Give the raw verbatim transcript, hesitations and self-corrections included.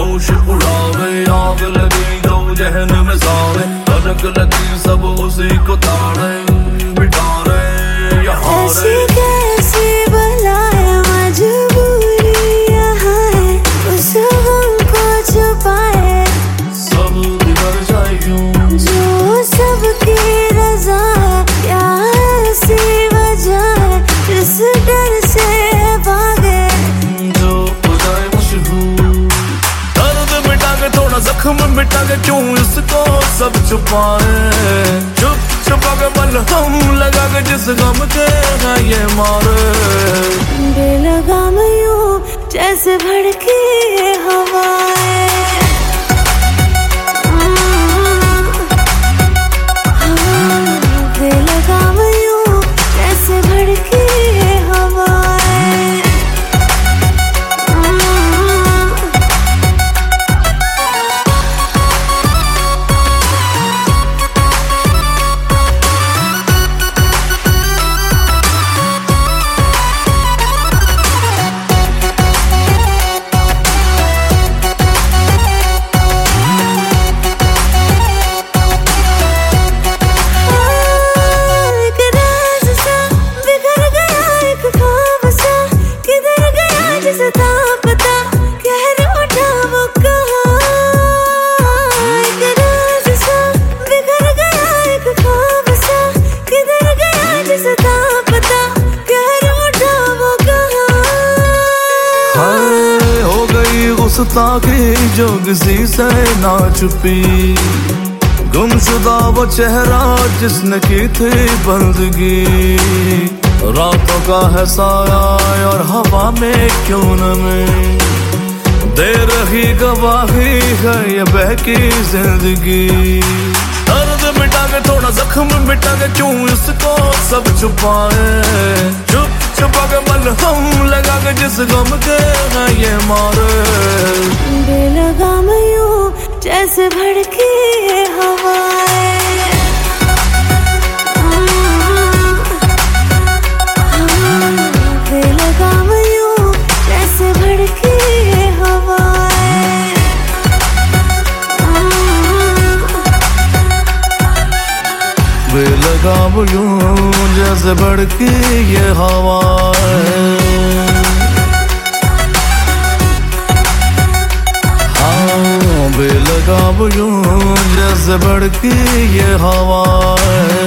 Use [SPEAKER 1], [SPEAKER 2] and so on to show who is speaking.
[SPEAKER 1] होश उड़ावे, आग लगी तो जहन में सावे, कनक लगी सब उसी को ताड़े, मिटा रहे यहाँ
[SPEAKER 2] ऐसी कैसी बलाए मजबूरी यहाँ है, उस हमको छुपाए
[SPEAKER 1] सब बिगड़ जाए यूं,
[SPEAKER 2] जो सबकी रजा है, क्या ऐसी वजह है जिस डर से भागे,
[SPEAKER 1] जो हो जाए मशहूर। दर्द मिटा के थोड़ा जख्म मिटा के क्यों इसको सब छुपाए, चुप छुपा के मलहम लगा के जिस गम के ना ये मारे,
[SPEAKER 2] बेलगाम यूं जैसे भड़की ये हवाएं, बेलगाम यूं जैसे भड़की ये हवाएं।
[SPEAKER 1] गुस्ताखी जो किसी से ना छुपी, गुमशुदा वो चेहरा जिसने की थी बंदगी, रातों का है साया और हवा में क्यों न में दे रही गवाही है ये बहकी जिंदगी। दर्द मिटा के थोड़ा जख्म मिटा के क्यों इसको सब छुपाए, चुप छुपा के मलहम लगा के जिस गम के ना ये मारे,
[SPEAKER 2] बेलगाम यूं जैसे भड़की ये हवाएं, बेलगाम यूं जैसे भड़की ये हवाएं,
[SPEAKER 1] बेलगाम यूं जैसे भड़की ये हवाएं, हाँ बेलगाम यूं जैसे भड़की ये हवाएं।